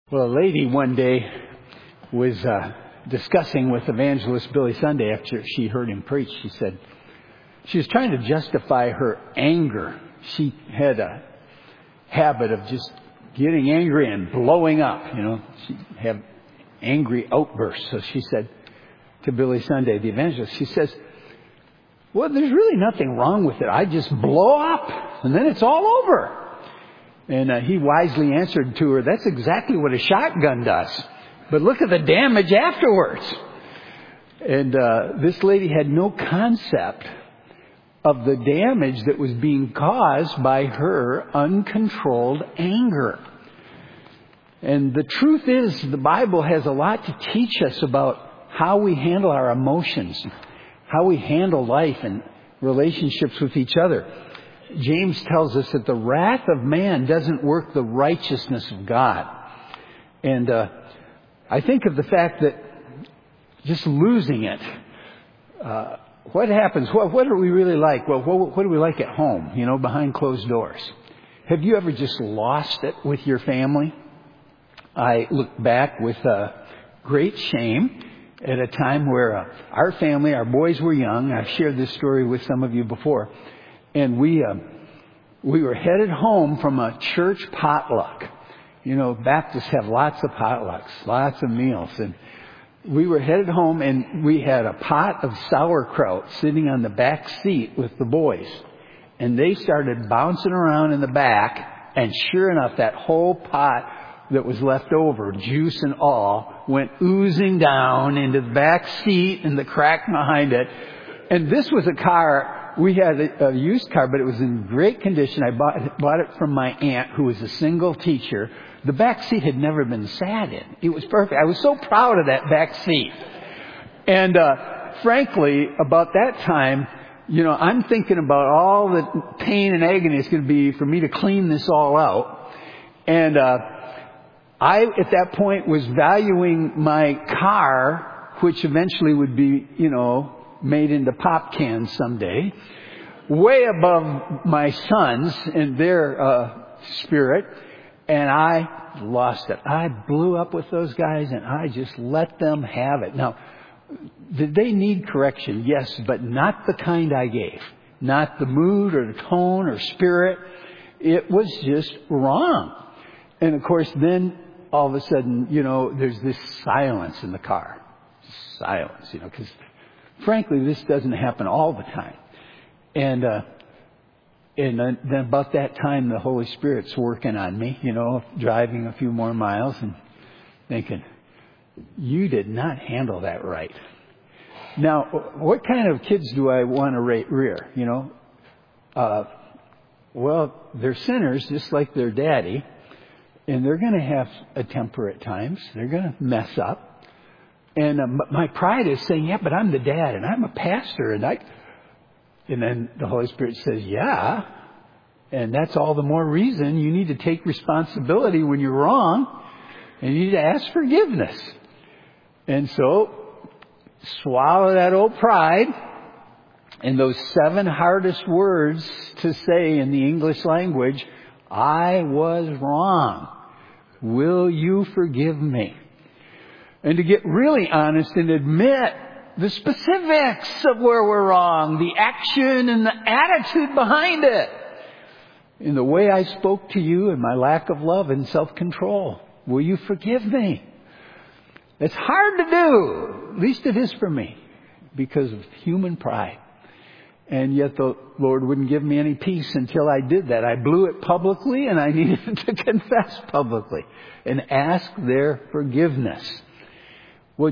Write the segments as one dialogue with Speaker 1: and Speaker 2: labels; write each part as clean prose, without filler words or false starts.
Speaker 1: Well, a lady one day was discussing with evangelist Billy Sunday after she heard him preach. She said she was trying to justify her anger. She had a habit of just getting angry and blowing up. She'd have angry outbursts. So she said to Billy Sunday, the evangelist, she says, well, there's really nothing wrong with it. I just blow up and then it's all over. And he wisely answered to her, that's exactly what a shotgun does. But look at the damage afterwards. And this lady had no concept of the damage that was being caused by her uncontrolled anger. And the truth is, the Bible has a lot to teach us about how we handle our emotions, how we handle life and relationships with each other. James tells us that the wrath of man doesn't work the righteousness of God. And I think of the fact that just losing it, what happens? What are we really like? Well, what do we like at home, behind closed doors? Have you ever just lost it with your family? I look back with great shame at a time where our family, our boys were young. I've shared this story with some of you before. And we were headed home from a church potluck. Baptists have lots of potlucks, lots of meals. And we were headed home and we had a pot of sauerkraut sitting on the back seat with the boys. And they started bouncing around in the back. And sure enough, that whole pot that was left over, juice and all, went oozing down into the back seat and the crack behind it. And this was a car. We had a used car, but it was in great condition. I bought it from my aunt, who was a single teacher. The back seat had never been sat in. It was perfect. I was so proud of that back seat. And frankly, about that time, I'm thinking about all the pain and agony it's going to be for me to clean this all out. And I, at that point, was valuing my car, which eventually would be, made into pop cans someday, way above my sons and their spirit, and I lost it. I blew up with those guys, and I just let them have it. Now, did they need correction? Yes, but not the kind I gave. Not the mood or the tone or spirit. It was just wrong. And of course, then all of a sudden, there's this silence in the car. Silence, because frankly, this doesn't happen all the time. And then about that time, the Holy Spirit's working on me, driving a few more miles and thinking, you did not handle that right. Now, what kind of kids do I want to rear, well, they're sinners just like their daddy, and they're going to have a temper at times. They're going to mess up. And my pride is saying, yeah, but I'm the dad and I'm a pastor. And then the Holy Spirit says, yeah. And that's all the more reason you need to take responsibility when you're wrong. And you need to ask forgiveness. And so swallow that old pride. And those 7 hardest words to say in the English language, I was wrong. Will you forgive me? And to get really honest and admit the specifics of where we're wrong, the action and the attitude behind it, in the way I spoke to you and my lack of love and self-control. Will you forgive me? It's hard to do, at least it is for me, because of human pride. And yet the Lord wouldn't give me any peace until I did that. I blew it publicly and I needed to confess publicly and ask their forgiveness. Well,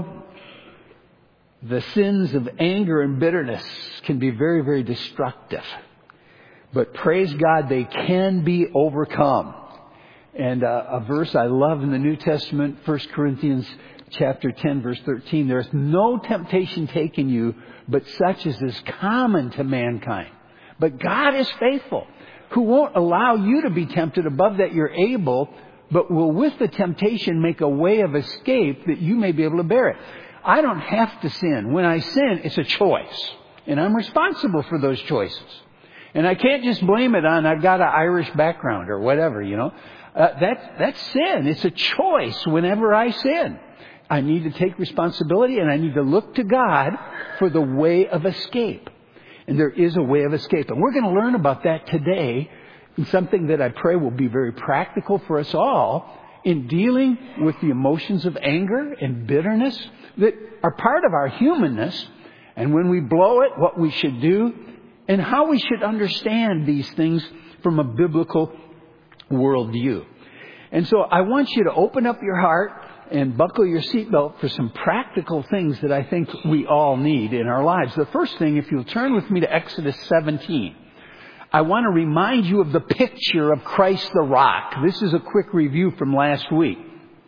Speaker 1: the sins of anger and bitterness can be very, very destructive. But praise God, they can be overcome. And a verse I love in the New Testament, 1 Corinthians chapter 10, verse 13, there is no temptation taken you, but such as is common to mankind. But God is faithful, who won't allow you to be tempted above that you're able, but will with the temptation make a way of escape that you may be able to bear it. I don't have to sin. When I sin, it's a choice. And I'm responsible for those choices. And I can't just blame it on I've got an Irish background or whatever, That's sin. It's a choice whenever I sin. I need to take responsibility and I need to look to God for the way of escape. And there is a way of escape. And we're going to learn about that today in something that I pray will be very practical for us all in dealing with the emotions of anger and bitterness that are part of our humanness. And when we blow it, what we should do and how we should understand these things from a biblical worldview. And so I want you to open up your heart and buckle your seatbelt for some practical things that I think we all need in our lives. The first thing, if you'll turn with me to Exodus 17, I want to remind you of the picture of Christ the rock. This is a quick review from last week.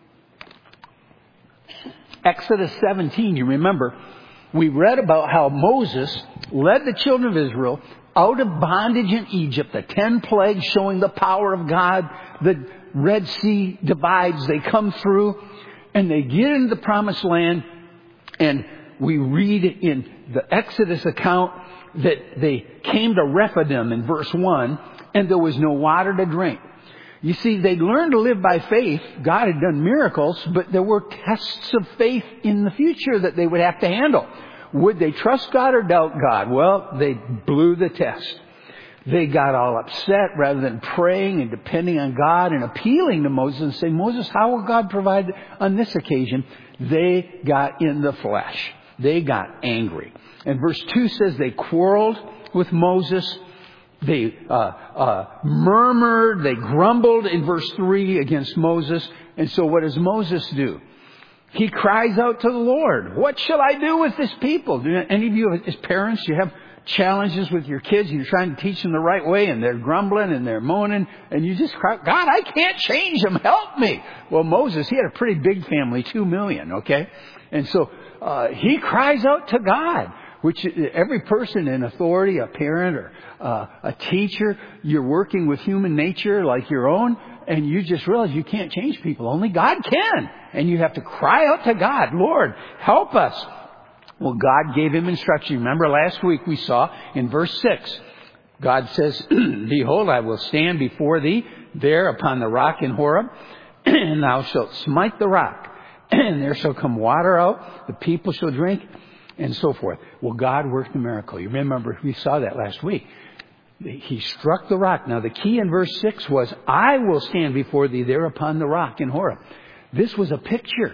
Speaker 1: Exodus 17, you remember, we read about how Moses led the children of Israel out of bondage in Egypt, the 10 plagues showing the power of God, the Red Sea divides, they come through, and they get into the promised land, and we read in the Exodus account that they came to Rephidim in verse 1, and there was no water to drink. You see, they'd learned to live by faith. God had done miracles, but there were tests of faith in the future that they would have to handle. Would they trust God or doubt God? Well, they blew the test. They got all upset rather than praying and depending on God and appealing to Moses and saying, Moses, how will God provide on this occasion? They got in the flesh. They got angry. And verse 2 says they quarreled with Moses. They murmured. They grumbled in verse 3 against Moses. And so what does Moses do? He cries out to the Lord. What shall I do with this people? Do any of you as parents, you have challenges with your kids, you're trying to teach them the right way, and they're grumbling and they're moaning, and you just cry, God, I can't change them. Help me. Well, Moses, he had a pretty big family, 2 million, okay? And so he cries out to God, which every person in authority, a parent or a teacher, you're working with human nature like your own, and you just realize you can't change people. Only God can. And you have to cry out to God, Lord, help us. Well, God gave him instruction. Remember last week we saw in verse 6, God says, Behold, I will stand before thee there upon the rock in Horeb, and thou shalt smite the rock, and there shall come water out, the people shall drink, and so forth. Well, God worked a miracle. You remember, we saw that last week. He struck the rock. Now, the key in verse 6 was, I will stand before thee there upon the rock in Horeb. This was a picture.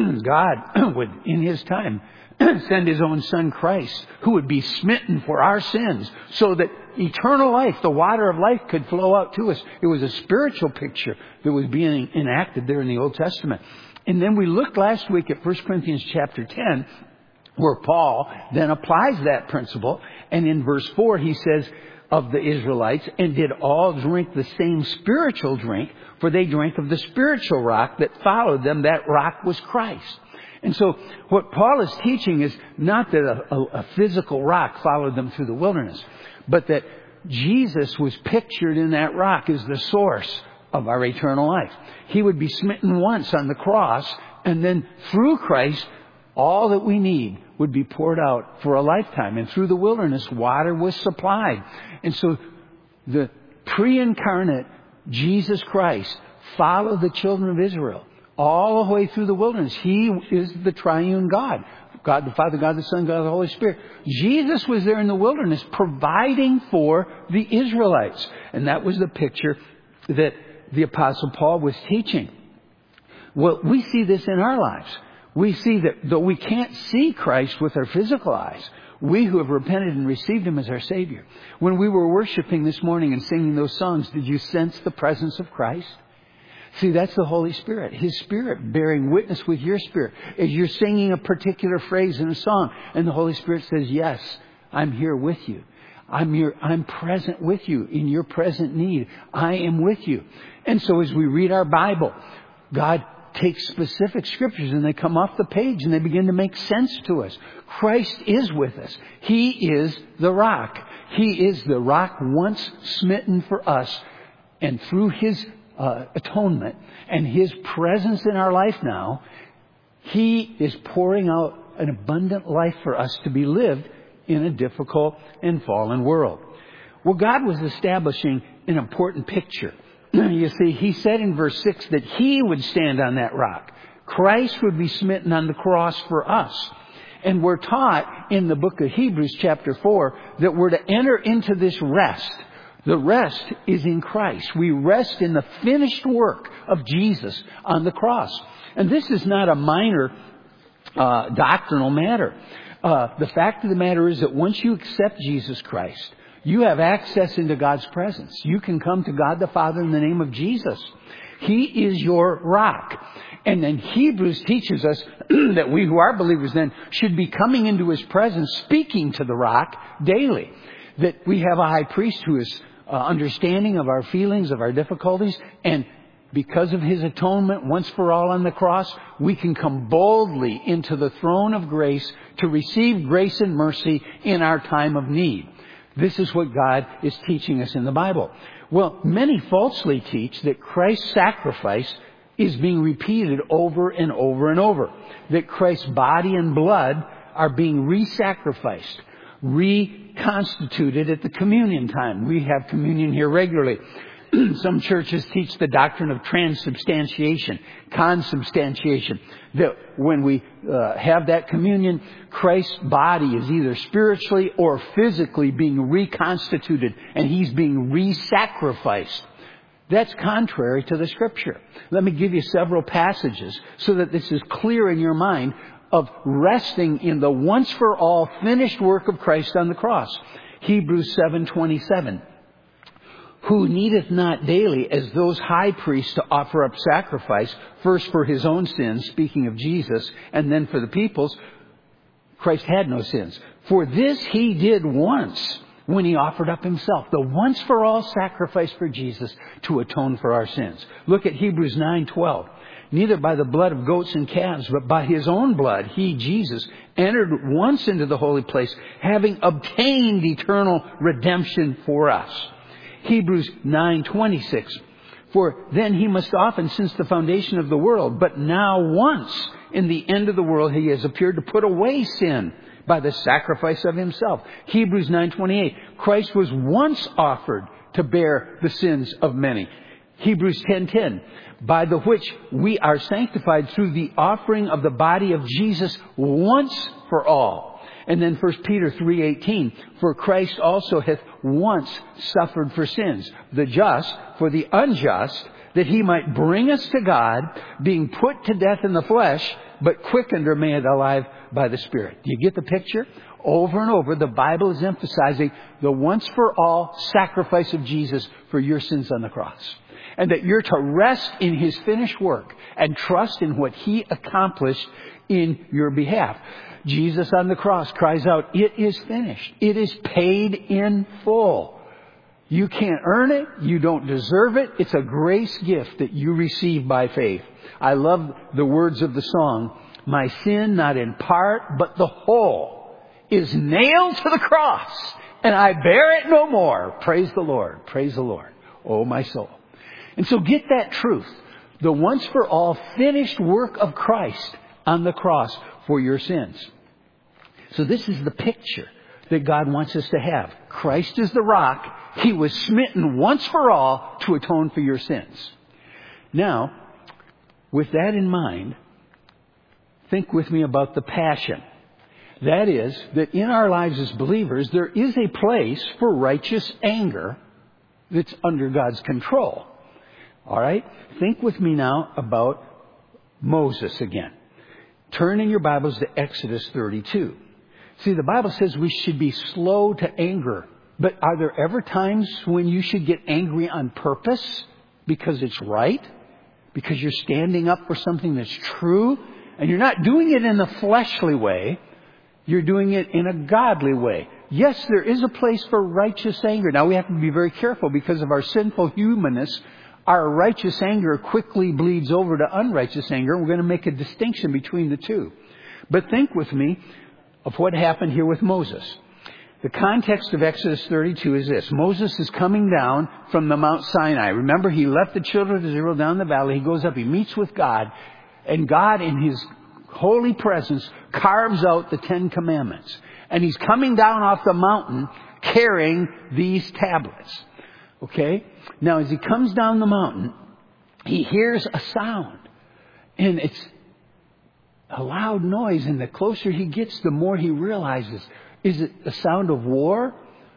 Speaker 1: God would, in his time, send his own son Christ, who would be smitten for our sins, so that eternal life, the water of life, could flow out to us. It was a spiritual picture that was being enacted there in the Old Testament. And then we looked last week at 1 Corinthians chapter 10, where Paul then applies that principle. And in verse 4, he says of the Israelites, and did all drink the same spiritual drink, for they drank of the spiritual rock that followed them. That rock was Christ. And so what Paul is teaching is not that a physical rock followed them through the wilderness, but that Jesus was pictured in that rock as the source of our eternal life. He would be smitten once on the cross, and then through Christ, all that we need would be poured out for a lifetime. And through the wilderness, water was supplied. And so the pre-incarnate Jesus Christ followed the children of Israel all the way through the wilderness. He is the triune God. God the Father, God the Son, God the Holy Spirit. Jesus was there in the wilderness providing for the Israelites. And that was the picture that the Apostle Paul was teaching. Well, we see this in our lives. We see that though we can't see Christ with our physical eyes, we who have repented and received him as our Savior. When we were worshiping this morning and singing those songs, did you sense the presence of Christ? See, that's the Holy Spirit. His Spirit bearing witness with your spirit. As you're singing a particular phrase in a song, and the Holy Spirit says, yes, I'm here with you. I'm present with you in your present need. I am with you. And so as we read our Bible, God takes specific scriptures and they come off the page and they begin to make sense to us. Christ is with us. He is the rock. He is the rock once smitten for us. And through his atonement and his presence in our life now, he is pouring out an abundant life for us to be lived in a difficult and fallen world. Well, God was establishing an important picture you see, he said in verse 6 that he would stand on that rock. Christ would be smitten on the cross for us. And we're taught in the book of Hebrews chapter 4 that we're to enter into this rest. The rest is in Christ. We rest in the finished work of Jesus on the cross. And this is not a minor doctrinal matter. The fact of the matter is that once you accept Jesus Christ, you have access into God's presence. You can come to God the Father in the name of Jesus. He is your rock. And then Hebrews teaches us that we who are believers then should be coming into His presence, speaking to the rock daily. That we have a high priest who is understanding of our feelings, of our difficulties, and because of His atonement once for all on the cross, we can come boldly into the throne of grace to receive grace and mercy in our time of need. This is what God is teaching us in the Bible. Well, many falsely teach that Christ's sacrifice is being repeated over and over and over. That Christ's body and blood are being re-sacrificed, reconstituted at the communion time. We have communion here regularly. Some churches teach the doctrine of transubstantiation, consubstantiation. That when we have that communion, Christ's body is either spiritually or physically being reconstituted, and He's being re-sacrificed. That's contrary to the Scripture. Let me give you several passages so that this is clear in your mind of resting in the once-for-all finished work of Christ on the cross. Hebrews 7:27. Who needeth not daily as those high priests to offer up sacrifice, first for His own sins, speaking of Jesus, and then for the people's. Christ had no sins. For this He did once when He offered up Himself, the once-for-all sacrifice for Jesus to atone for our sins. Look at Hebrews 9:12. Neither by the blood of goats and calves, but by His own blood, He, Jesus, entered once into the holy place, having obtained eternal redemption for us. Hebrews 9:26. For then He must often since the foundation of the world, but now once in the end of the world He has appeared to put away sin by the sacrifice of Himself. Hebrews 9:28. Christ was once offered to bear the sins of many. Hebrews 10:10. By the which we are sanctified through the offering of the body of Jesus once for all. And then 1 Peter 3:18, for Christ also hath once suffered for sins, the just for the unjust, that He might bring us to God, being put to death in the flesh, but quickened or made alive by the Spirit. Do you get the picture? Over and over, the Bible is emphasizing the once-for-all sacrifice of Jesus for your sins on the cross. And that you're to rest in His finished work and trust in what He accomplished in your behalf. Jesus on the cross cries out, it is finished. It is paid in full. You can't earn it. You don't deserve it. It's a grace gift that you receive by faith. I love the words of the song. My sin, not in part, but the whole, is nailed to the cross, and I bear it no more. Praise the Lord. Praise the Lord. Oh, my soul. And so get that truth. The once for all finished work of Christ on the cross for your sins. So this is the picture that God wants us to have. Christ is the rock. He was smitten once for all to atone for your sins. Now, with that in mind, think with me about the passion. That is, that in our lives as believers, there is a place for righteous anger that's under God's control. All right? Think with me now about Moses again. Turn in your Bibles to Exodus 32. See, the Bible says we should be slow to anger. But are there ever times when you should get angry on purpose because it's right? Because you're standing up for something that's true? And you're not doing it in a fleshly way. You're doing it in a godly way. Yes, there is a place for righteous anger. Now, we have to be very careful because of our sinful humanness. Our righteous anger quickly bleeds over to unrighteous anger. We're going to make a distinction between the two. But think with me of what happened here with Moses. The context of Exodus 32 is this. Moses is coming down from the Mount Sinai. Remember, he left the children of Israel down the valley. He goes up, he meets with God. And God, in His holy presence, carves out the 10 Commandments. And He's coming down off the mountain carrying these tablets. Okay? Now, as he comes down the mountain, he hears a sound. And it's a loud noise. And the closer he gets, the more he realizes, is it the sound of war?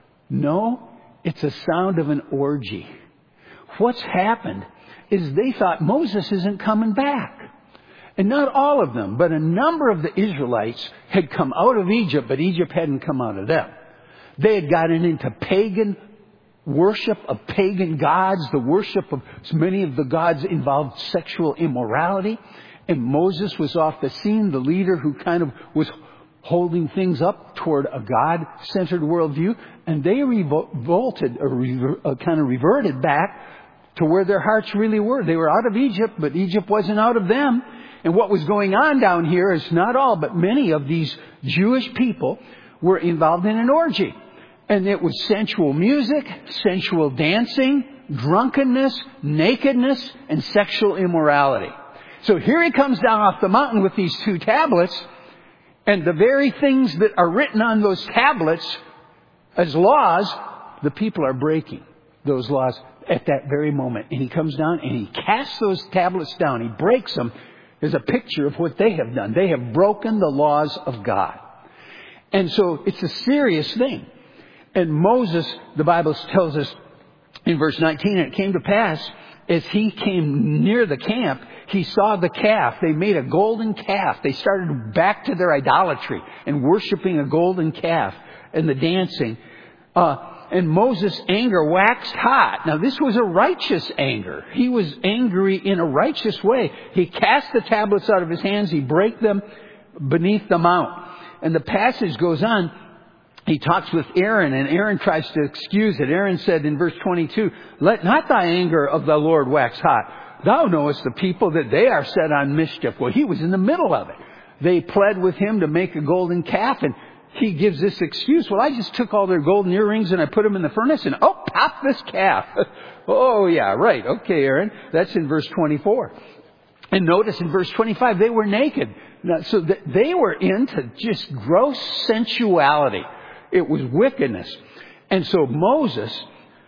Speaker 1: No, it's a sound of an orgy. What's happened is they thought Moses isn't coming back. And not all of them, but a number of the Israelites had come out of Egypt, but Egypt hadn't come out of them. They had gotten into pagan worship of pagan gods. The worship of many of the gods involved sexual immorality. And Moses was off the scene, the leader who kind of was holding things up toward a God-centered worldview. And they revolted or kind of reverted back to where their hearts really were. They were out of Egypt, but Egypt wasn't out of them. And what was going on down here is not all, but many of these Jewish people were involved in an orgy. And it was sensual music, sensual dancing, drunkenness, nakedness, and sexual immorality. So here he comes down off the mountain with these 2 tablets, and the very things that are written on those tablets as laws, the people are breaking those laws at that very moment. And he comes down and he casts those tablets down. He breaks them as a picture of what they have done. They have broken the laws of God. And so it's a serious thing. And Moses, the Bible tells us in verse 19, and it came to pass, as he came near the camp, he saw the calf. They made a golden calf. They started back to their idolatry and worshiping a golden calf and the dancing. And Moses' anger waxed hot. Now, this was a righteous anger. He was angry in a righteous way. He cast the tablets out of his hands. He brake them beneath the mount. And the passage goes on. He talks with Aaron, and Aaron tries to excuse it. Aaron said in verse 22, "Let not thy anger of the Lord wax hot. Thou knowest the people that they are set on mischief." Well, he was in the middle of it. They pled with him to make a golden calf, and he gives this excuse. "Well, I just took all their golden earrings and I put them in the furnace, and pop this calf." Oh, yeah, right. Okay, Aaron. That's in verse 24. And notice in verse 25, they were naked. Now, so they were into just gross sensuality. It was wickedness. And so Moses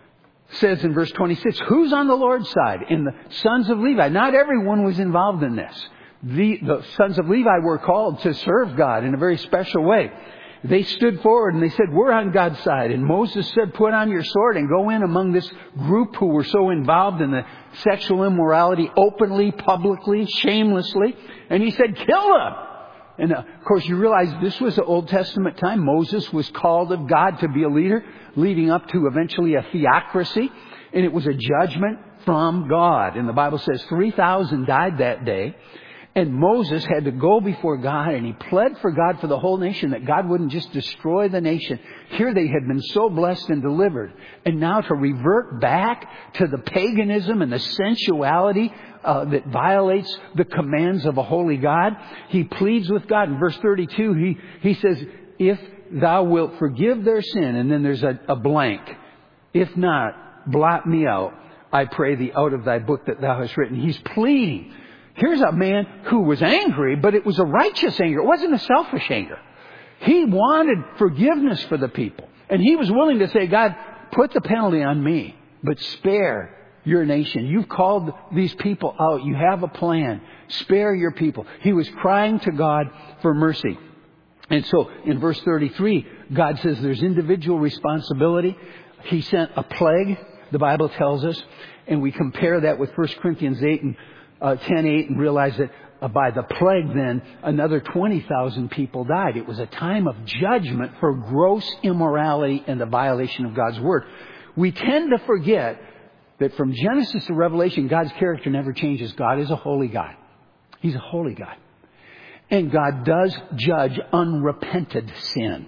Speaker 1: says in verse 26, who's on the Lord's side? In the sons of Levi. Not everyone was involved in this. The sons of Levi were called to serve God in a very special way. They stood forward and they said, we're on God's side. And Moses said, put on your sword and go in among this group who were so involved in the sexual immorality openly, publicly, shamelessly. And he said, kill them. And of course, you realize this was the Old Testament time. Moses was called of God to be a leader, leading up to eventually a theocracy. And it was a judgment from God. And the Bible says 3,000 died that day. And Moses had to go before God, and he pled for God for the whole nation, that God wouldn't just destroy the nation. Here they had been so blessed and delivered. And now to revert back to the paganism and the sensuality that violates the commands of a holy God. He pleads with God. In verse 32, he says, if thou wilt forgive their sin, and then there's a blank. If not, blot me out, I pray thee, out of thy book that thou hast written. He's pleading. Here's a man who was angry, but it was a righteous anger. It wasn't a selfish anger. He wanted forgiveness for the people. And he was willing to say, God, put the penalty on me, but spare your nation. You've called these people out. You have a plan. Spare your people. He was crying to God for mercy. And so in verse 33, God says there's individual responsibility. He sent a plague, the Bible tells us, and we compare that with 1 Corinthians 8 and 10:8 and realize that by the plague then another 20,000 people died. It was a time of judgment for gross immorality and the violation of God's word. We tend to forget that from Genesis to Revelation, God's character never changes. God is a holy God. He's a holy God. And God does judge unrepented sin.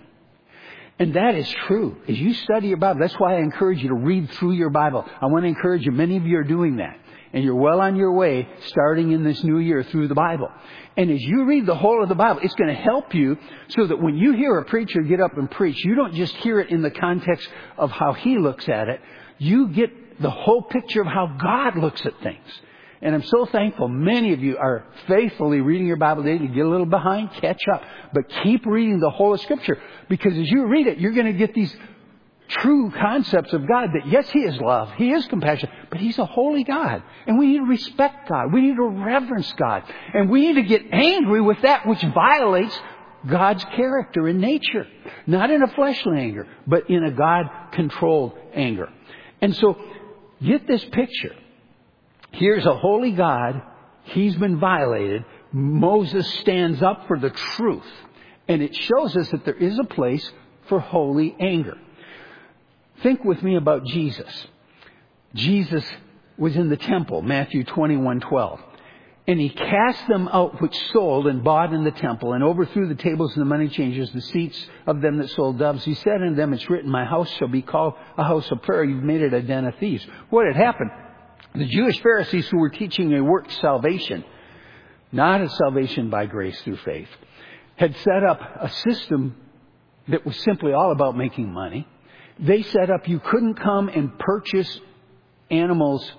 Speaker 1: And that is true. As you study your Bible, that's why I encourage you to read through your Bible. I want to encourage you. Many of you are doing that. And you're well on your way starting in this new year through the Bible. And as you read the whole of the Bible, it's going to help you so that when you hear a preacher get up and preach, you don't just hear it in the context of how he looks at it. You get the whole picture of how God looks at things. And I'm so thankful many of you are faithfully reading your Bible daily. Get a little behind, catch up. But keep reading the whole of Scripture. Because as you read it, you're going to get these true concepts of God, that yes, He is love, He is compassion, but He's a holy God. And we need to respect God. We need to reverence God. And we need to get angry with that which violates God's character and nature. Not in a fleshly anger, but in a God-controlled anger. And so, get this picture. Here's a holy God. He's been violated. Moses stands up for the truth. And it shows us that there is a place for holy anger. Think with me about Jesus. Jesus was in the temple, Matthew 21:12. And He cast them out which sold and bought in the temple, and overthrew the tables and the money changers, the seats of them that sold doves. He said unto them, it's written, my house shall be called a house of prayer. You've made it a den of thieves. What had happened? The Jewish Pharisees, who were teaching a work salvation, not a salvation by grace through faith, had set up a system that was simply all about making money. They set up, you couldn't come and purchase animals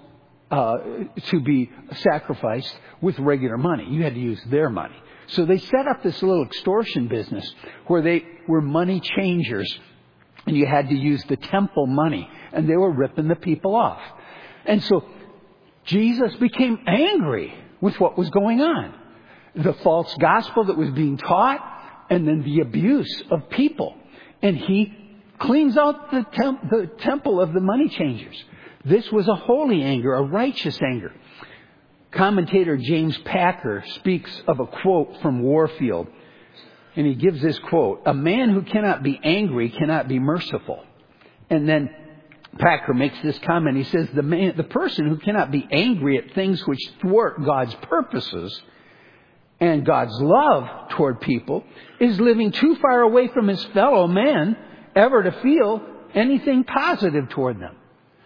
Speaker 1: to be sacrificed with regular money. You had to use their money. So they set up this little extortion business where they were money changers, and you had to use the temple money, and they were ripping the people off. And so Jesus became angry with what was going on. The false gospel that was being taught, and then the abuse of people. And He cleans out the temple of the money changers. This was a holy anger, a righteous anger. Commentator James Packer speaks of a quote from Warfield. And he gives this quote, a man who cannot be angry cannot be merciful. And then Packer makes this comment. He says, the person who cannot be angry at things which thwart God's purposes and God's love toward people is living too far away from his fellow men ever to feel anything positive toward them.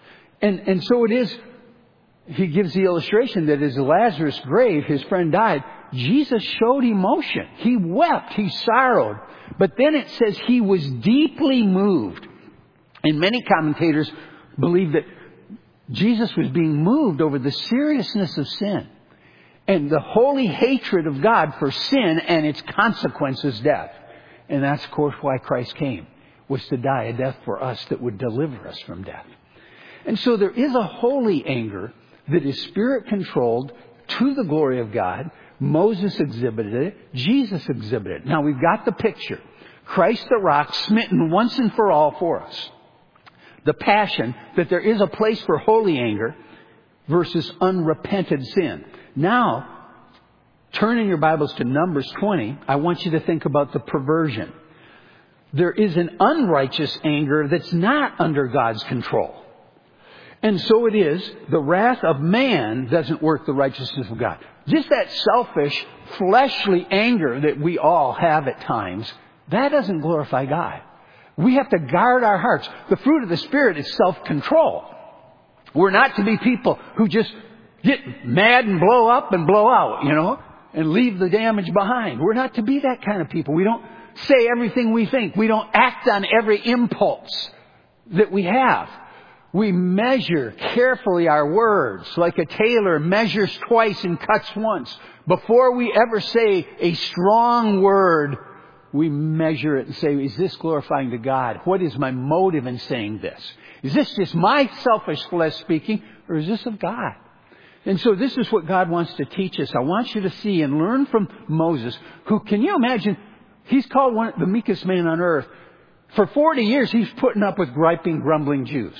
Speaker 1: And so it is, he gives the illustration that as Lazarus' grave, his friend died, Jesus showed emotion. He wept. He sorrowed. But then it says He was deeply moved. And many commentators believe that Jesus was being moved over the seriousness of sin and the holy hatred of God for sin and its consequences, death. And that's, of course, why Christ came, was to die a death for us that would deliver us from death. And so there is a holy anger that is spirit-controlled to the glory of God. Moses exhibited it. Jesus exhibited it. Now we've got the picture. Christ the rock smitten once and for all for us. The passion, that there is a place for holy anger versus unrepented sin. Now, turn in your Bibles to Numbers 20. I want you to think about the perversion. There is an unrighteous anger that's not under God's control. And so it is, the wrath of man doesn't work the righteousness of God. Just that selfish, fleshly anger that we all have at times, that doesn't glorify God. We have to guard our hearts. The fruit of the Spirit is self-control. We're not to be people who just get mad and blow up and blow out, and leave the damage behind. We're not to be that kind of people. We don't say everything we think. We don't act on every impulse that we have. We measure carefully our words like a tailor measures twice and cuts once. Before we ever say a strong word, we measure it and say, is this glorifying to God? What is my motive in saying this? Is this just my selfish flesh speaking, or is this of God? And so this is what God wants to teach us. I want you to see and learn from Moses, who, can you imagine, he's called the meekest man on earth. For 40 years, he's putting up with griping, grumbling Jews.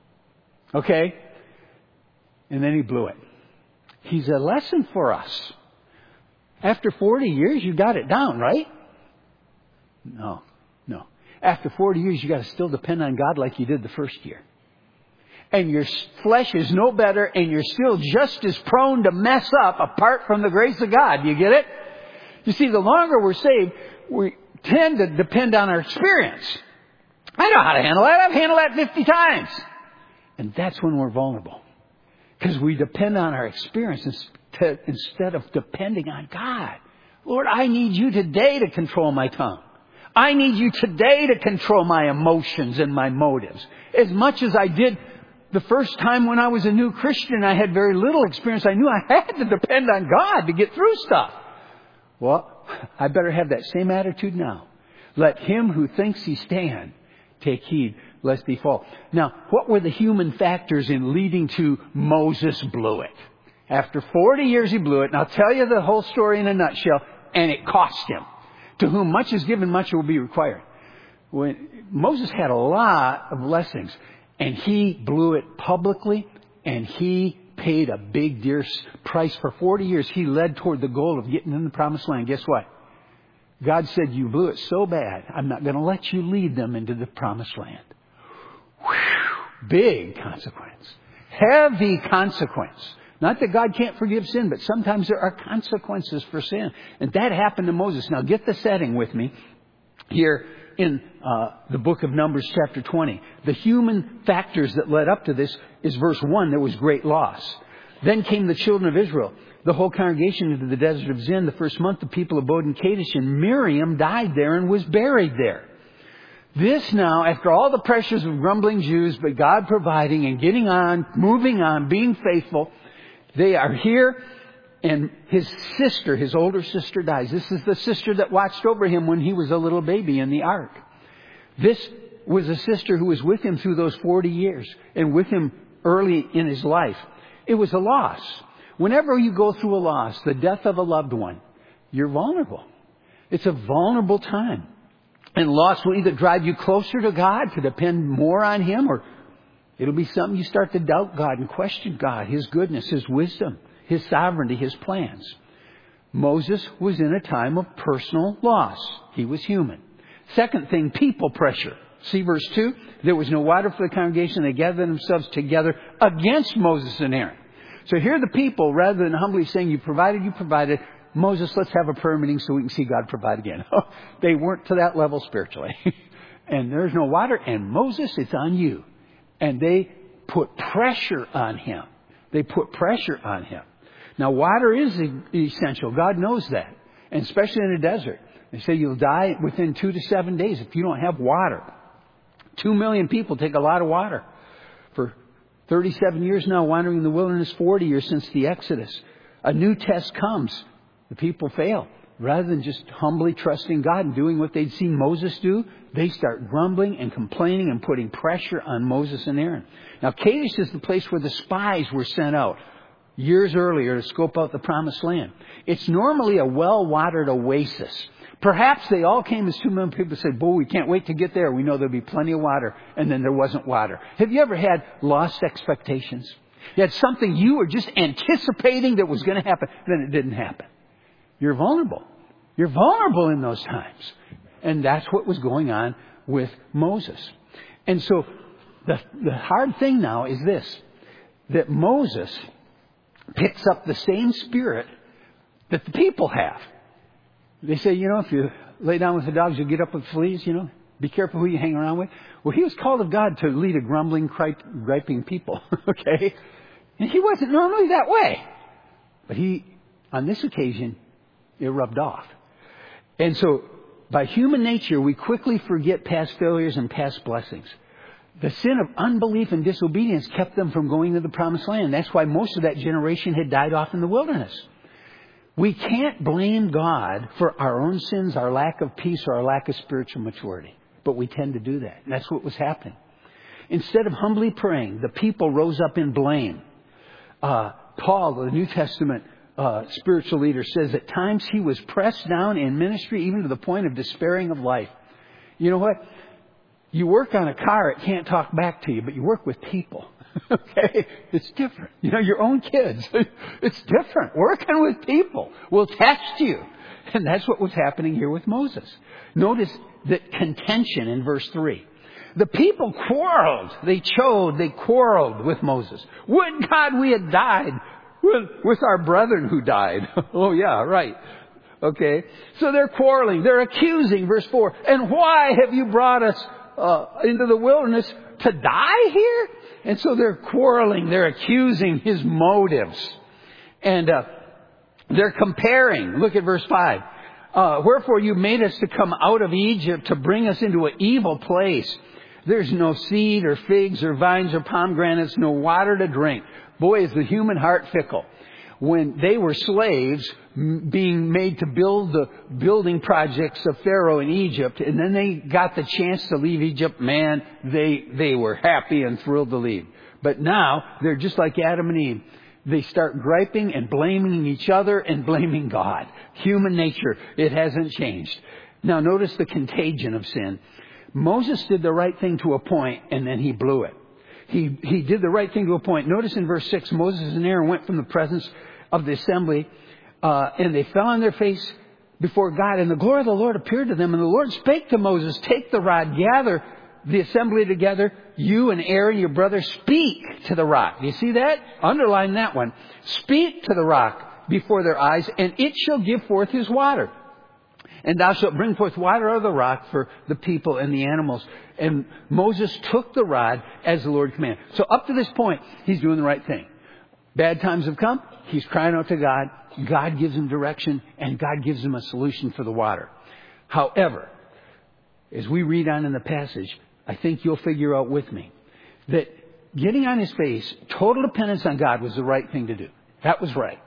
Speaker 1: Okay? And then he blew it. He's a lesson for us. After 40 years, you got it down, right? No. After 40 years, you got to still depend on God like you did the first year. And your flesh is no better, and you're still just as prone to mess up apart from the grace of God. You get it? You see, the longer we're saved, we tend to depend on our experience. I know how to handle that. I've handled that 50 times. And that's when we're vulnerable. Because we depend on our experience instead of depending on God. Lord, I need you today to control my tongue. I need you today to control my emotions and my motives. As much as I did the first time when I was a new Christian, I had very little experience. I knew I had to depend on God to get through stuff. Well, I better have that same attitude now. Let him who thinks he stand take heed lest he fall. Now, what were the human factors in leading to Moses blew it? After 40 years he blew it, and I'll tell you the whole story in a nutshell, and it cost him. To whom much is given, much will be required. When Moses had a lot of blessings, and he blew it publicly, and he paid a big dear price. For 40 years he led toward the goal of getting in the promised land. Guess what? God said, you blew it so bad, I'm not going to let you lead them into the promised land. Whew, big consequence. Heavy consequence. Not that God can't forgive sin, but sometimes there are consequences for sin. And that happened to Moses. Now get the setting with me here in the book of Numbers chapter 20. The human factors that led up to this is verse 1, there was great loss. Then came the children of Israel, the whole congregation, into the desert of Zin. The first month the people abode in Kadesh, and Miriam died there and was buried there. This now, after all the pressures of grumbling Jews, but God providing and getting on, moving on, being faithful, they are here, and his sister, his older sister, dies. This is the sister that watched over him when he was a little baby in the ark. This was a sister who was with him through those 40 years and with him early in his life. It was a loss. Whenever you go through a loss, the death of a loved one, you're vulnerable. It's a vulnerable time. And loss will either drive you closer to God to depend more on Him, or it'll be something you start to doubt God and question God, His goodness, His wisdom, His sovereignty, His plans. Moses was in a time of personal loss. He was human. Second thing, people pressure. See verse 2? There was no water for the congregation. They gathered themselves together against Moses and Aaron. So here the people, rather than humbly saying, you provided, Moses, let's have a prayer meeting so we can see God provide again. They weren't to that level spiritually. And there's no water. And Moses, it's on you. And they put pressure on him. They put pressure on him. Now, water is essential. God knows that. And especially in a desert. They say you'll die within 2 to 7 days if you don't have water. 2 million people take a lot of water. For 37 years now, wandering in the wilderness, 40 years since the Exodus. A new test comes. The people fail. Rather than just humbly trusting God and doing what they'd seen Moses do, they start grumbling and complaining and putting pressure on Moses and Aaron. Now, Kadesh is the place where the spies were sent out years earlier to scope out the promised land. It's normally a well-watered oasis. Perhaps they all came as 2 million people said, boy, we can't wait to get there. We know there'll be plenty of water. And then there wasn't water. Have you ever had lost expectations? You had something you were just anticipating that was going to happen, then it didn't happen. You're vulnerable. You're vulnerable in those times. And that's what was going on with Moses. And so the hard thing now is this, that Moses picks up the same spirit that the people have. They say, if you lay down with the dogs, you'll get up with fleas, Be careful who you hang around with. Well, he was called of God to lead a grumbling, griping people. Okay? And he wasn't normally that way. But on this occasion, it rubbed off. And so, by human nature, we quickly forget past failures and past blessings. The sin of unbelief and disobedience kept them from going to the promised land. That's why most of that generation had died off in the wilderness. We can't blame God for our own sins, our lack of peace, or our lack of spiritual maturity. But we tend to do that. And that's what was happening. Instead of humbly praying, the people rose up in blame. Paul, the New Testament spiritual leader, says at times he was pressed down in ministry even to the point of despairing of life. You know what? You work on a car, it can't talk back to you, but you work with people. Okay? It's different. Your own kids. It's different. Working with people will test you. And that's what was happening here with Moses. Notice that contention in verse 3. The people quarreled. They quarreled with Moses. Would God we had died with our brethren who died. Oh, yeah, right. Okay. So they're quarreling. They're accusing, verse 4. And why have you brought us into the wilderness to die here? And so they're quarreling. They're accusing his motives. And they're comparing. Look at verse 5. Wherefore you made us to come out of Egypt to bring us into an evil place. There's no seed or figs or vines or pomegranates, no water to drink. Boy, is the human heart fickle. when they were slaves being made to build the building projects of Pharaoh in Egypt, and then they got the chance to leave Egypt, man, they were happy and thrilled to leave. But now they're just like Adam and Eve. They start griping and blaming each other and blaming God. Human nature, it hasn't changed. Now notice the contagion of sin. Moses did the right thing to a point, and then he blew it. He did the right thing to a point. Notice in verse 6, Moses and Aaron went from the presence of the assembly, and they fell on their face before God. And the glory of the Lord appeared to them. And the Lord spake to Moses, take the rod, gather the assembly together. You and Aaron, your brother, speak to the rock. Do you see that? Underline that one. Speak to the rock before their eyes, and it shall give forth his water. And thou shalt bring forth water out of the rock for the people and the animals. And Moses took the rod as the Lord commanded. So up to this point, he's doing the right thing. Bad times have come. He's crying out to God. God gives him direction, and God gives him a solution for the water. However, as we read on in the passage, I think you'll figure out with me that getting on his face, total dependence on God was the right thing to do. That was right.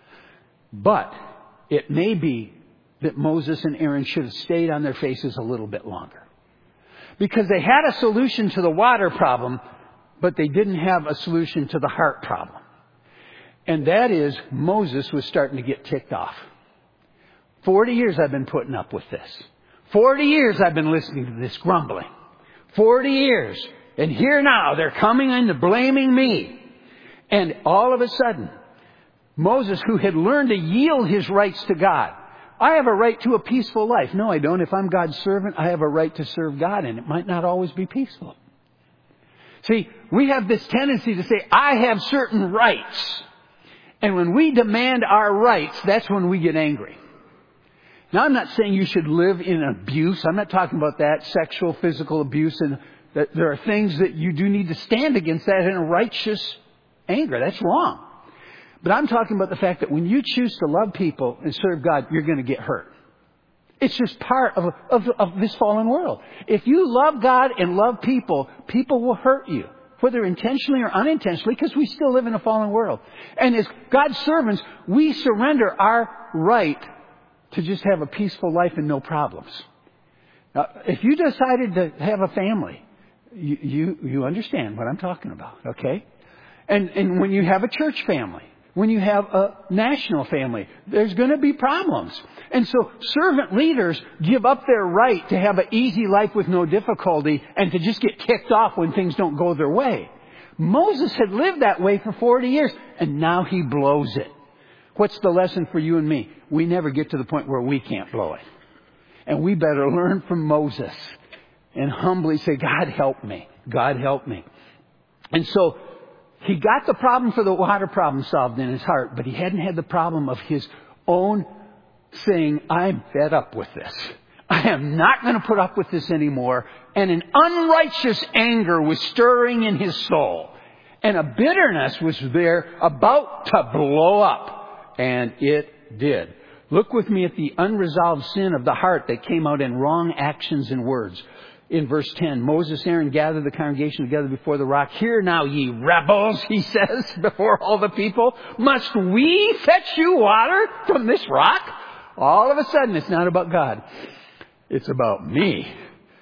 Speaker 1: But it may be that Moses and Aaron should have stayed on their faces a little bit longer. Because they had a solution to the water problem, but they didn't have a solution to the heart problem. And that is, Moses was starting to get ticked off. 40 years I've been putting up with this. 40 years I've been listening to this grumbling. 40 years. And here now, they're coming in and blaming me. And all of a sudden, Moses, who had learned to yield his rights to God, I have a right to a peaceful life. No, I don't. If I'm God's servant, I have a right to serve God, and it might not always be peaceful. See, we have this tendency to say, I have certain rights. And when we demand our rights, that's when we get angry. Now, I'm not saying you should live in abuse. I'm not talking about that, sexual, physical abuse, and that there are things that you do need to stand against that in a righteous anger. That's wrong. But I'm talking about the fact that when you choose to love people and serve God, you're going to get hurt. It's just part of this fallen world. If you love God and love people, people will hurt you, whether intentionally or unintentionally, because we still live in a fallen world. And as God's servants, we surrender our right to just have a peaceful life and no problems. Now, if you decided to have a family, you understand what I'm talking about, okay? And when you have a church family, when you have a national family, there's going to be problems. And so servant leaders give up their right to have an easy life with no difficulty and to just get kicked off when things don't go their way. Moses had lived that way for 40 years, and now he blows it. What's the lesson for you and me? We never get to the point where we can't blow it. And we better learn from Moses and humbly say, God help me. God help me. And so he got the problem for the water problem solved in his heart, but he hadn't had the problem of his own saying, I'm fed up with this. I am not going to put up with this anymore. And an unrighteous anger was stirring in his soul. And a bitterness was there about to blow up. And it did. Look with me at the unresolved sin of the heart that came out in wrong actions and words. In verse 10, Moses and Aaron gathered the congregation together before the rock. Hear now, ye rebels, he says, before all the people. Must we fetch you water from this rock? All of a sudden, it's not about God. It's about me.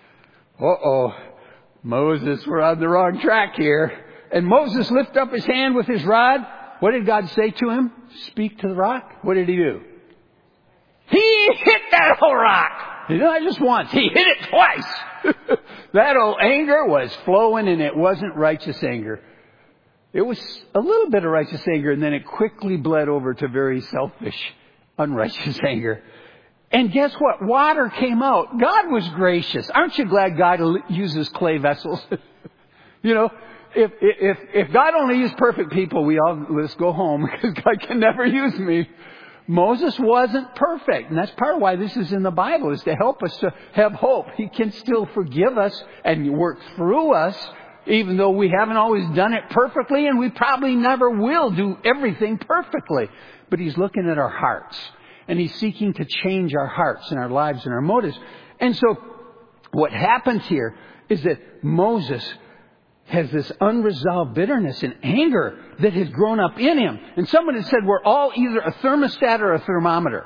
Speaker 1: Moses, we're on the wrong track here. And Moses lifted up his hand with his rod. What did God say to him? Speak to the rock. What did he do? He hit that whole rock. Not just once. He hit it twice. That old anger was flowing, and it wasn't righteous anger. It was a little bit of righteous anger, and then it quickly bled over to very selfish, unrighteous anger. And guess what? Water came out. God was gracious. Aren't you glad God uses clay vessels? You know, if God only used perfect people, let's go home, because God can never use me. Moses wasn't perfect. And that's part of why this is in the Bible, is to help us to have hope. He can still forgive us and work through us, even though we haven't always done it perfectly, and we probably never will do everything perfectly. But he's looking at our hearts, and he's seeking to change our hearts and our lives and our motives. And so what happens here is that Moses has this unresolved bitterness and anger that has grown up in him. And someone has said we're all either a thermostat or a thermometer.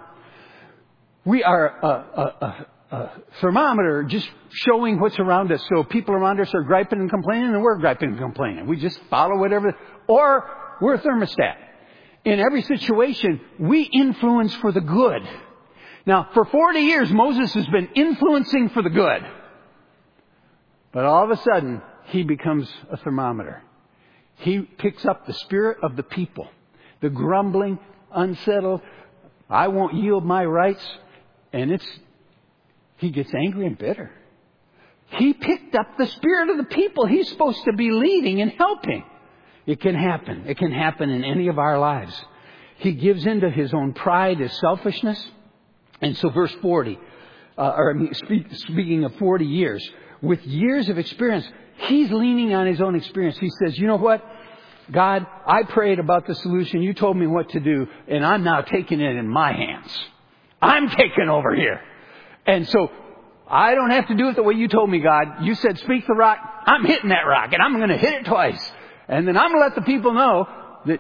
Speaker 1: We are a thermometer just showing what's around us. So people around us are griping and complaining, and we're griping and complaining. We just follow whatever. Or we're a thermostat. In every situation, we influence for the good. Now, for 40 years, Moses has been influencing for the good. But all of a sudden, he becomes a thermometer. He picks up the spirit of the people. The grumbling, unsettled, I won't yield my rights. And he gets angry and bitter. He picked up the spirit of the people he's supposed to be leading and helping. It can happen. It can happen in any of our lives. He gives into his own pride, his selfishness. And so verse 40, speaking of 40 years, with years of experience, he's leaning on his own experience. He says, you know what? God, I prayed about the solution. You told me what to do, and I'm now taking it in my hands. I'm taking over here. And so I don't have to do it the way you told me, God. You said, speak the rock. I'm hitting that rock, and I'm going to hit it twice. And then I'm going to let the people know that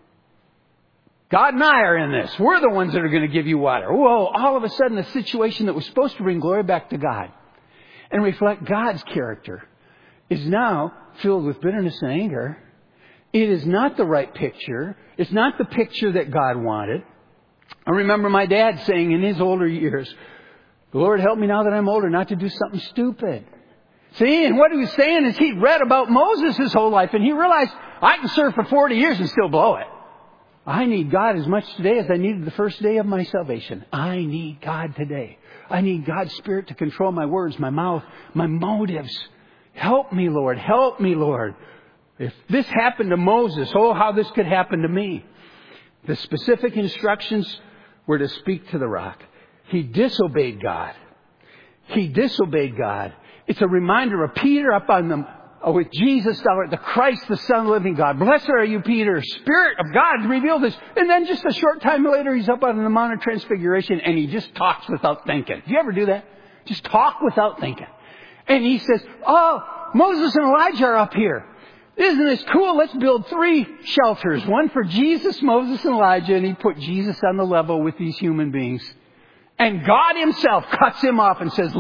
Speaker 1: God and I are in this. We're the ones that are going to give you water. Whoa, all of a sudden, a situation that was supposed to bring glory back to God and reflect God's character is now filled with bitterness and anger. It is not the right picture. It's not the picture that God wanted. I remember my dad saying in his older years, Lord, help me now that I'm older not to do something stupid. See, and what he was saying is he'd read about Moses his whole life, and he realized, I can serve for 40 years and still blow it. I need God as much today as I needed the first day of my salvation. I need God today. I need God's Spirit to control my words, my mouth, my motives. Help me, Lord. Help me, Lord. If this happened to Moses, oh, how this could happen to me. The specific instructions were to speak to the rock. He disobeyed God. He disobeyed God. It's a reminder of Peter up on the, with Jesus, the Christ, the Son of the living God. Blessed are you, Peter. Spirit of God revealed this. And then just a short time later, he's up on the Mount of Transfiguration and he just talks without thinking. Do you ever do that? Just talk without thinking. And he says, oh, Moses and Elijah are up here. Isn't this cool? Let's build 3 shelters. One for Jesus, Moses, and Elijah. And he put Jesus on the level with these human beings. And God himself cuts him off and says,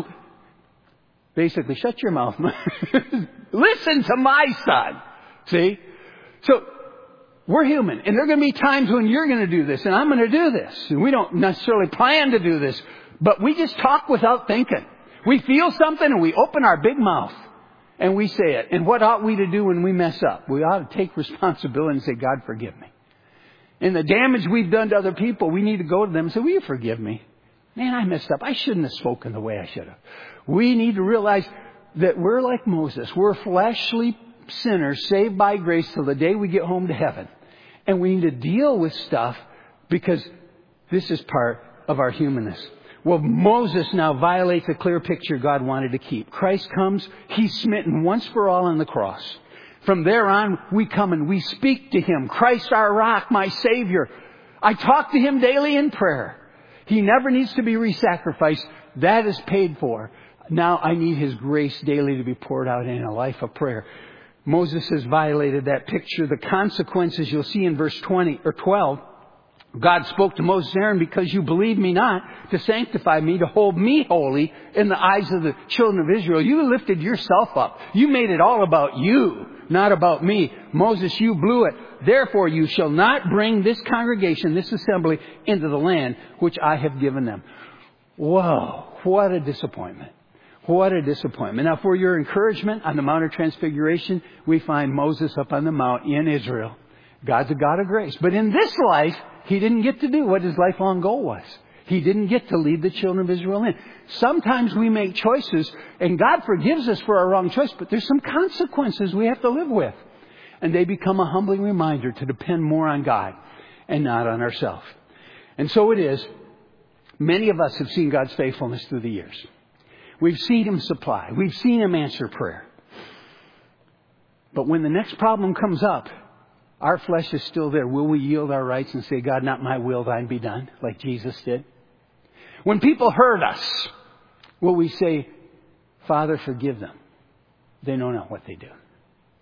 Speaker 1: basically, shut your mouth. Listen to my son. See? So, we're human. And there are going to be times when you're going to do this and I'm going to do this. And we don't necessarily plan to do this. But we just talk without thinking. We feel something and we open our big mouth. And we say it. And what ought we to do when we mess up? We ought to take responsibility and say, God, forgive me. And the damage we've done to other people, we need to go to them and say, will you forgive me? Man, I messed up. I shouldn't have spoken the way I should have. We need to realize that we're like Moses. We're fleshly sinners saved by grace till the day we get home to heaven. And we need to deal with stuff because this is part of our humanness. Well, Moses now violates a clear picture God wanted to keep. Christ comes. He's smitten once for all on the cross. From there on, we come and we speak to him. Christ our rock, my Savior. I talk to him daily in prayer. He never needs to be re-sacrificed. That is paid for. Now I need his grace daily to be poured out in a life of prayer. Moses has violated that picture. The consequences you'll see in verse 20 or 12. God spoke to Moses and Aaron, because you believe me not, to sanctify me, to hold me holy in the eyes of the children of Israel. You lifted yourself up. You made it all about you, not about me. Moses, you blew it. Therefore, you shall not bring this congregation, this assembly, into the land which I have given them. Whoa, what a disappointment. What a disappointment. Now, for your encouragement, on the Mount of Transfiguration, we find Moses up on the mount in Israel. God's a God of grace. But in this life, he didn't get to do what his lifelong goal was. He didn't get to lead the children of Israel in. Sometimes we make choices, and God forgives us for our wrong choice, but there's some consequences we have to live with. And they become a humbling reminder to depend more on God and not on ourselves. And so it is. Many of us have seen God's faithfulness through the years. We've seen him supply. We've seen him answer prayer. But when the next problem comes up, our flesh is still there. Will we yield our rights and say, God, not my will, thine be done, like Jesus did? When people hurt us, will we say, Father, forgive them? They know not what they do.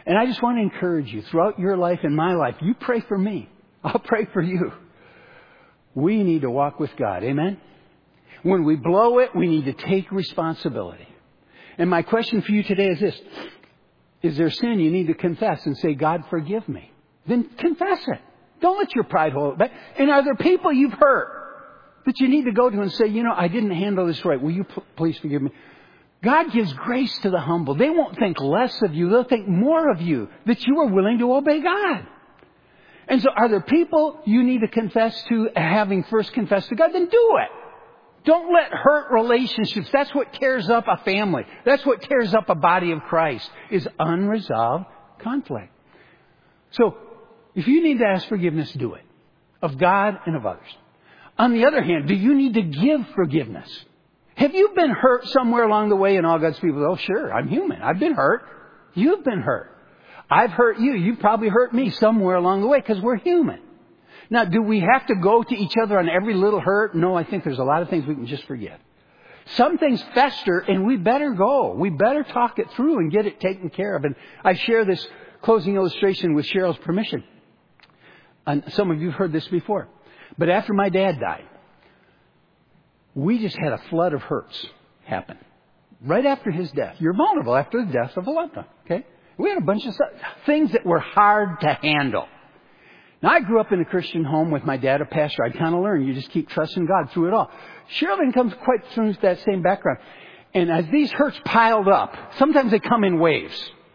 Speaker 1: And I just want to encourage you throughout your life and my life. You pray for me. I'll pray for you. We need to walk with God. Amen? When we blow it, we need to take responsibility. And my question for you today is this. Is there sin you need to confess and say, God, forgive me? Then confess it. Don't let your pride hold it back. And are there people you've hurt that you need to go to and say, I didn't handle this right. Will you please forgive me? God gives grace to the humble. They won't think less of you. They'll think more of you, that you are willing to obey God. And so are there people you need to confess to, having first confessed to God? Then do it. Don't let hurt relationships. That's what tears up a family. That's what tears up a body of Christ, is unresolved conflict. So if you need to ask forgiveness, do it. Of God and of others. On the other hand, do you need to give forgiveness? Have you been hurt somewhere along the way? And all God's people, oh, sure, I'm human. I've been hurt. You've been hurt. I've hurt you. You've probably hurt me somewhere along the way because we're human. Now, do we have to go to each other on every little hurt? No, I think there's a lot of things we can just forget. Some things fester, and we better go. We better talk it through and get it taken care of. And I share this closing illustration with Cheryl's permission. And some of you have heard this before. But after my dad died, we just had a flood of hurts happen. Right after his death. You're vulnerable after the death of a loved one. Okay? We had a bunch of things that were hard to handle. Now, I grew up in a Christian home with my dad, a pastor. I kind of learned you just keep trusting God through it all. Cheryl didn't come quite through that same background. And as these hurts piled up, sometimes they come in waves.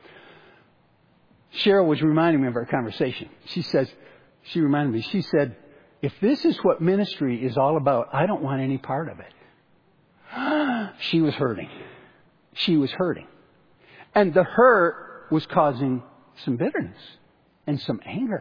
Speaker 1: Cheryl was reminding me of our conversation. She said, if this is what ministry is all about, I don't want any part of it. She was hurting. And the hurt was causing some bitterness and some anger.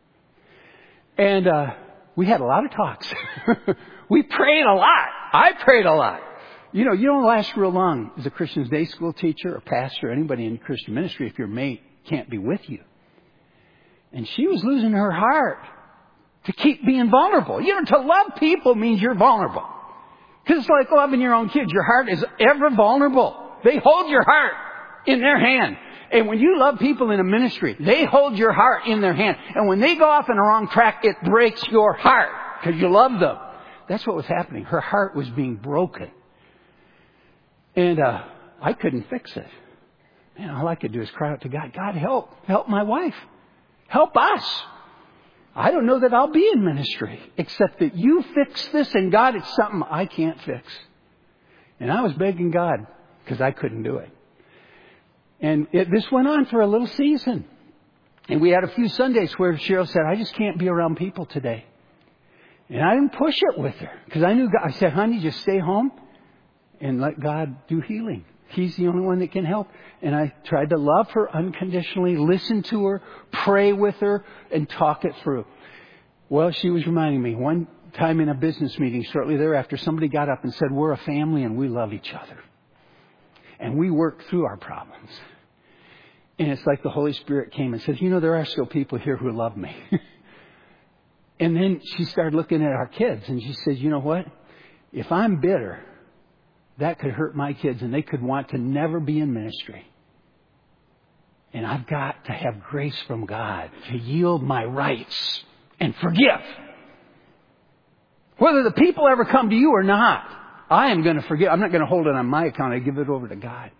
Speaker 1: And we had a lot of talks. We prayed a lot. I prayed a lot. You don't last real long as a Christian day school teacher or pastor or anybody in Christian ministry if your mate can't be with you. And she was losing her heart to keep being vulnerable. To love people means you're vulnerable. Because it's like loving your own kids. Your heart is ever vulnerable. They hold your heart in their hand. And when you love people in a ministry, they hold your heart in their hand. And when they go off on a wrong track, it breaks your heart because you love them. That's what was happening. Her heart was being broken. And I couldn't fix it. Man, all I could do is cry out to God, God, help. Help my wife. Help us. I don't know that I'll be in ministry except that you fix this. And God, it's something I can't fix. And I was begging God because I couldn't do it. And this went on for a little season. And we had a few Sundays where Cheryl said, I just can't be around people today. And I didn't push it with her because I knew God. I said, honey, just stay home and let God do healing. He's the only one that can help. And I tried to love her unconditionally, listen to her, pray with her, and talk it through. Well, she was reminding me one time in a business meeting shortly thereafter, somebody got up and said, we're a family and we love each other. And we work through our problems. And it's like the Holy Spirit came and said, there are still people here who love me. And then she started looking at our kids and she said, you know what? If I'm bitter, that could hurt my kids and they could want to never be in ministry. And I've got to have grace from God to yield my rights and forgive. Whether the people ever come to you or not, I am going to forgive. I'm not going to hold it on my account. I give it over to God.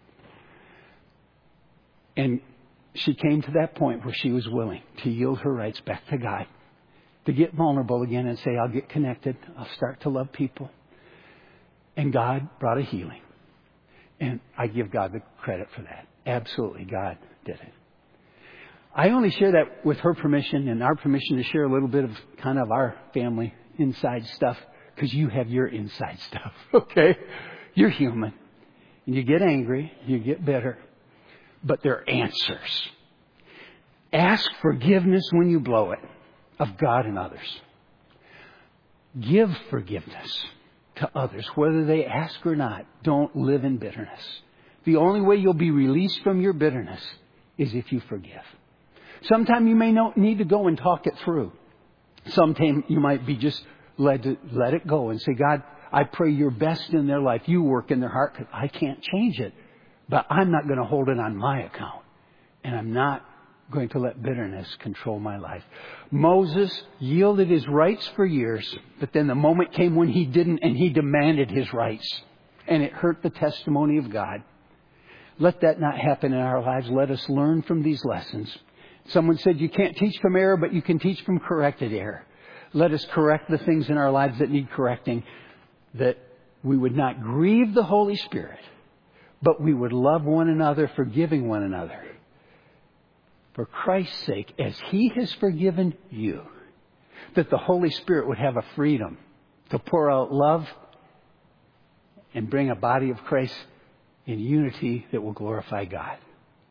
Speaker 1: And she came to that point where she was willing to yield her rights back to God, to get vulnerable again and say, I'll get connected. I'll start to love people. And God brought a healing. And I give God the credit for that. Absolutely, God did it. I only share that with her permission and our permission to share a little bit of kind of our family inside stuff. Because you have your inside stuff, okay? You're human. And you get angry. You get bitter. But there are answers. Ask forgiveness when you blow it of God and others. Give forgiveness to others, whether they ask or not. Don't live in bitterness. The only way you'll be released from your bitterness is if you forgive. Sometime you may need to go and talk it through. Sometime you might be just led to let it go and say, God, I pray your best in their life. You work in their heart because I can't change it. But I'm not going to hold it on my account. And I'm not going to let bitterness control my life. Moses yielded his rights for years, but then the moment came when he didn't, and he demanded his rights. And it hurt the testimony of God. Let that not happen in our lives. Let us learn from these lessons. Someone said you can't teach from error, but you can teach from corrected error. Let us correct the things in our lives that need correcting, that we would not grieve the Holy Spirit, but we would love one another, forgiving one another. For Christ's sake, as He has forgiven you, that the Holy Spirit would have a freedom to pour out love and bring a body of Christ in unity that will glorify God.